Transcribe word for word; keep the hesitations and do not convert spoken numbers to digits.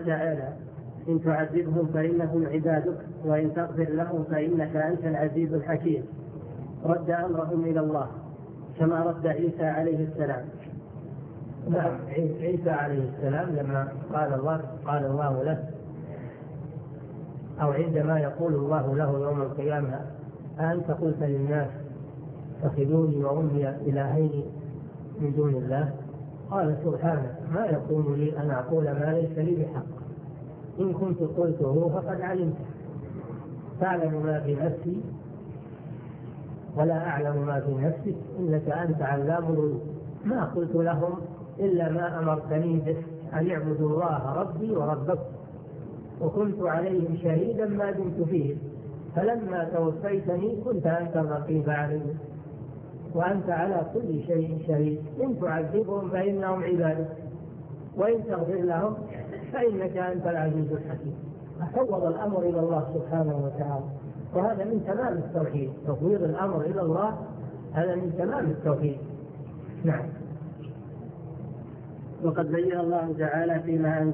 قال تعالى: إن تعذبهم فإنهم عبادك وإن تغفر لهم فإنك أنت العزيز الحكيم، رد أمرهم إلى الله كما رد عيسى عليه السلام. نعم، عيسى عليه السلام لما قال الله قال الله له، أو عندما يقول الله له يوم القيامة: أأنت قلت للناس اتخذوني وأمي إلهين من دون الله؟ قال: سبحانك، ما يكون لي أن أقول ما ليس لي بحق، إن كنت قلته فقد علمته، تعلم ما في نفسي ولا أعلم ما في نفسك، إنك أنت علام الغيوب. ما قلت لهم إلا ما أمرتني به، أن اعبدوا الله ربي وربكم، وكنت عليهم شهيدا ما دمت فيه، فلما توفيتني كنت أنت الرقيب عليهم وأنت على كل شيء شهيد. إن تعذبهم فإنهم عبادك وإن تغفر لهم فإنك أنت العزيز الحكيم. ففوض الأمر إلى الله سبحانه وتعالى، وهذا من تمام التوحيد. تفويض الأمر إلى الله هذا من تمام التوحيد. نعم. وقد بين الله تعالى فيما